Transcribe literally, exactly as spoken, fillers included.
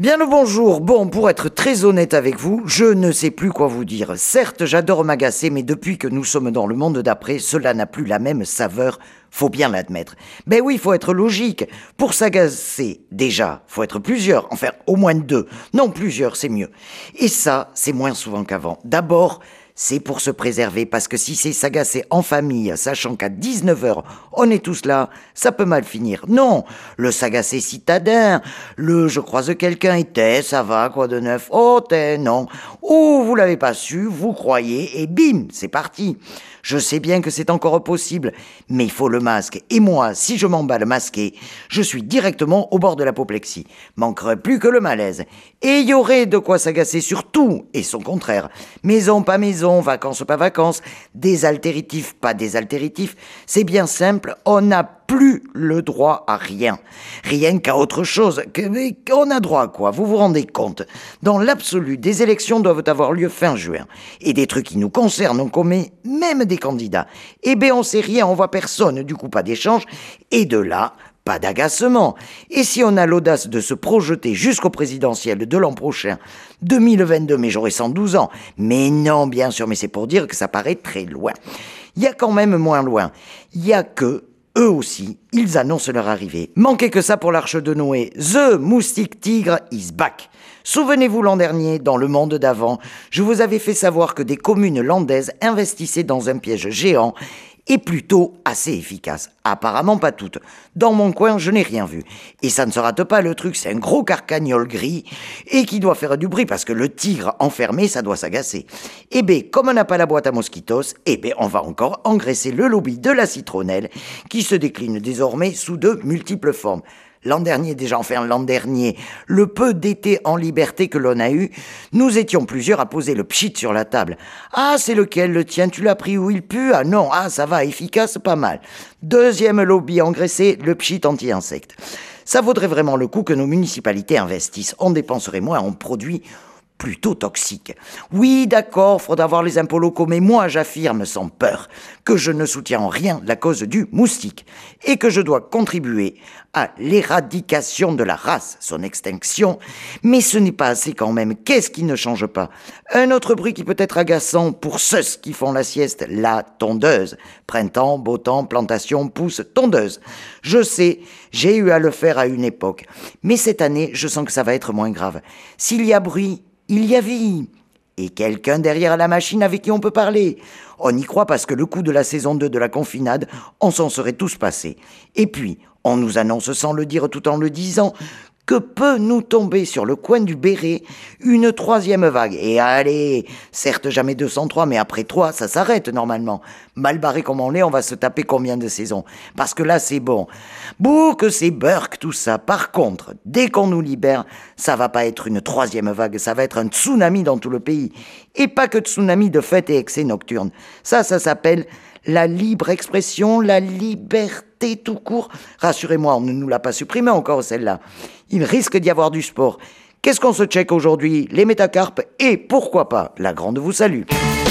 Bien le bonjour. Bon, pour être très honnête avec vous, je ne sais plus quoi vous dire. Certes, j'adore m'agacer, mais depuis que nous sommes dans le monde d'après, cela n'a plus la même saveur, faut bien l'admettre. Ben oui, faut être logique. Pour s'agacer, déjà, faut être plusieurs, enfin au moins deux. Non, plusieurs, c'est mieux. Et ça, c'est moins souvent qu'avant. D'abord, c'est pour se préserver, parce que si c'est s'agacer en famille, sachant qu'à dix-neuf heures, on est tous là, ça peut mal finir. Non, le s'agacer citadin, le je croise quelqu'un et t'es, ça va, quoi de neuf, oh t'es, non. Ou vous l'avez pas su, vous croyez, et bim, c'est parti. Je sais bien que c'est encore possible, mais il faut le masque. Et moi, si je m'emballe masqué, je suis directement au bord de l'apoplexie. Manquerait plus que le malaise. Et il y aurait de quoi s'agacer sur tout, et son contraire. Maison, pas maison, vacances, pas vacances, désaltéritif, pas désaltéritif. C'est bien simple, on n'a plus le droit à rien. Rien qu'à autre chose. On a droit à quoi? Vous vous rendez compte? Dans l'absolu, des élections doivent avoir lieu fin juin. Et des trucs qui nous concernent, on commet même des candidats. Eh bien, on sait rien, on voit personne, du coup pas d'échange. Et de là, pas d'agacement. Et si on a l'audace de se projeter jusqu'au présidentiel de l'an prochain, deux mille vingt-deux, mais j'aurai cent douze ans. Mais non, bien sûr, mais c'est pour dire que ça paraît très loin. Il y a quand même moins loin. Il y a que eux aussi, ils annoncent leur arrivée. Manquait que ça pour l'arche de Noé. The Moustique Tigre is back. Souvenez-vous l'an dernier, dans le monde d'avant, je vous avais fait savoir que des communes landaises investissaient dans un piège géant et plutôt assez efficace. Apparemment pas toutes. Dans mon coin, je n'ai rien vu. Et ça ne se rate pas, le truc, c'est un gros carcagnol gris et qui doit faire du bruit parce que le tigre enfermé, ça doit s'agacer. Eh bien, comme on n'a pas la boîte à mosquitos, eh bien, on va encore engraisser le lobby de la citronnelle qui se décline désormais sous de multiples formes. L'an dernier, déjà, enfin l'an dernier, le peu d'été en liberté que l'on a eu, nous étions plusieurs à poser le pchit sur la table. Ah, c'est lequel, le tien? Tu l'as pris où il pue? Ah non, ah ça va, efficace, pas mal. Deuxième lobby engraissé, le pchit anti-insectes. Ça vaudrait vraiment le coup que nos municipalités investissent. On dépenserait moins en produits plutôt toxiques. Oui, d'accord, faudra avoir les impôts locaux, mais moi j'affirme sans peur que je ne soutiens en rien la cause du moustique et que je dois contribuer à l'éradication de la race, son extinction. Mais ce n'est pas assez quand même. Qu'est-ce qui ne change pas? Un autre bruit qui peut être agaçant pour ceux qui font la sieste, la tondeuse. Printemps, beau temps, plantation, pousse, tondeuse. Je sais, j'ai eu à le faire à une époque. Mais cette année, je sens que ça va être moins grave. S'il y a bruit, il y a vie. Et quelqu'un derrière la machine avec qui on peut parler. On y croit parce que le coup de la saison deux de la confinade, on s'en serait tous passés. Et puis, on nous annonce sans le dire tout en le disant que peut nous tomber sur le coin du béret une troisième vague. Et allez, certes jamais deux cent trois, mais après trois, ça s'arrête normalement. Mal barré comme on est, on va se taper combien de saisons? Parce que là, c'est bon. Bouh, que c'est burk tout ça. Par contre, dès qu'on nous libère, ça va pas être une troisième vague, ça va être un tsunami dans tout le pays. Et pas que tsunami de fêtes et excès nocturnes. Ça, ça s'appelle la libre expression, la liberté tout court. Rassurez-moi, on ne nous l'a pas supprimée encore celle-là. Il risque d'y avoir du sport. Qu'est-ce qu'on se check aujourd'hui? Les métacarpes et pourquoi pas la grande vous salue.